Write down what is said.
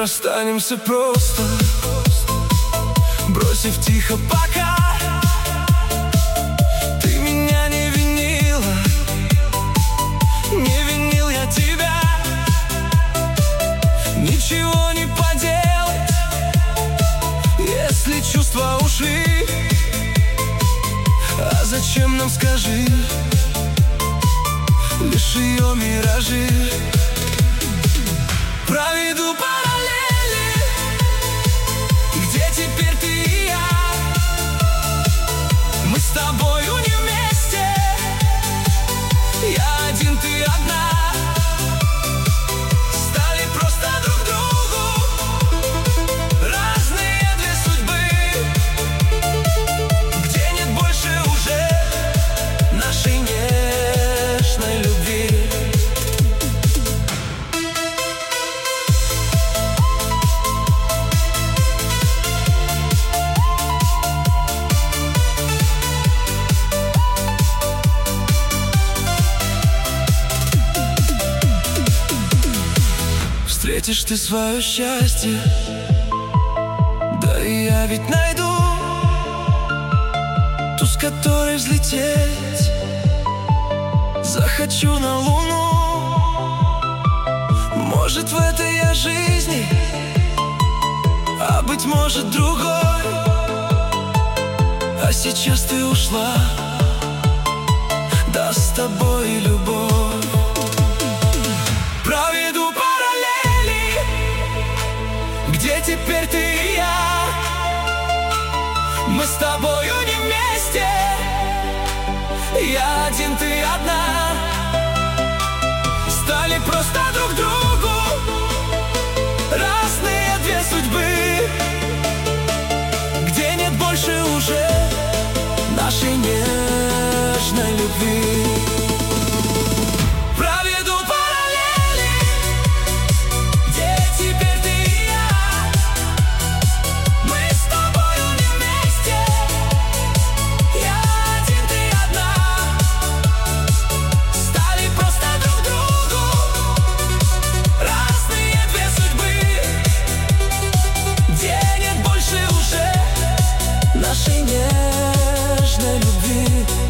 расстанемся просто, бросив тихо пока. Ты меня не винила, не винил я тебя. Ничего не поделать, если чувства ушли. А зачем нам, скажи, лишь ее миражи? Проведу параллели, где теперь ты и я. Мы с тобою не вместе, я один, ты одна. Стали просто друг другу разные две судьбы, где нет больше уже нашей нежной любви. Встретишь ты свое счастье, да и я ведь найду ту, с которой взлететь захочу на луну. Может, в этой я жизни, а быть может другой. А сейчас ты ушла, да с тобой любовь. Проведу параллели, где теперь ты и я. Мы с тобою не вместе, я один, ты одна. Стали просто друг другу разные две судьбы, где нет больше уже нашей нежной любви. Проведу параллели, где теперь ты и я. Мы с тобою не вместе, я один, ты одна. Стали просто друг другу разные две судьбы, где нет больше уже нашей нежной любви.